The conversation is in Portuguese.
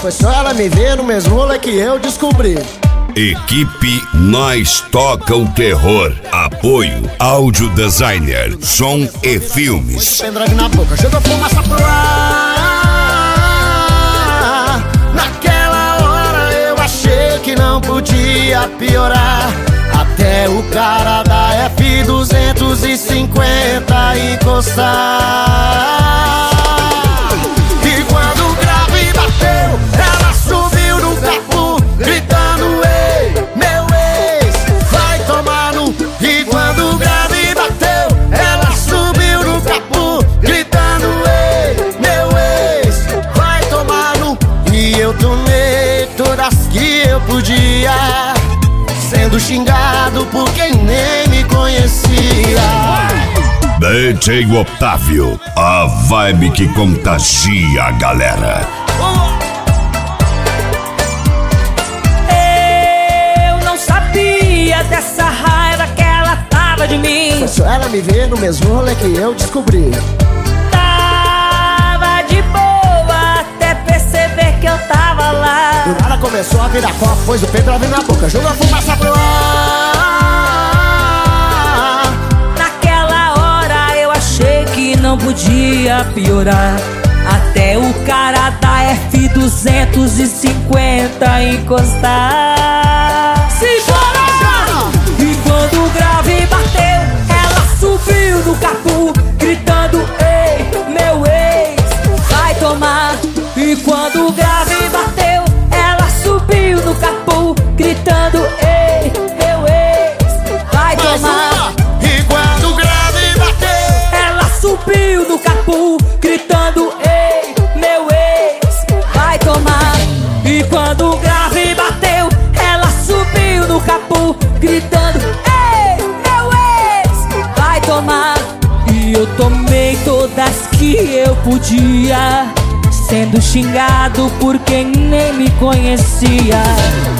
Foi só ela me ver no mesmo rolê que eu descobri. Equipe Nós Toca o Terror. Apoio Áudio Designer, Som e Filmes. Pendrive na boca, jogou fumaça pro ar. Naquela hora eu achei que não podia piorar, até o cara da F250 encostar. E quando o grave bateu, ela subiu no capô, gritando: ei, meu ex, vai tomar no... E quando o grave bateu, ela subiu no capô, gritando: ei, meu ex, vai tomar no... E eu tomei todas que eu podia, sendo xingado por quem nem me conhecia. DJ Otávio, a vibe que contagia a galera. Eu não sabia dessa raiva que ela tava de mim. Foi só ela me ver no mesmo rolê que eu descobri. Tava de boa até perceber que eu tava lá. Do nada começou a virar copo, pôs o pendrive na boca, jogou a fumaça pro ar. Naquela hora eu achei que não podia piorar, até o cara da F250 encostar. Simbora! E quando o grave bateu, ela subiu no capô, gritando: ei, meu ex, vai tomar. E quando o grave bateu, ela subiu no capô, gritando: ei, meu ex, vai tomar. E quando o grave bateu, Ela subiu no capô, gritando: ei, meu ex, vai tomar. E quando o grave bateu, ela subiu no capô, gritando: ei, meu ex, vai tomar. E eu tomei todas que eu podia, sendo xingado por quem nem me conhecia.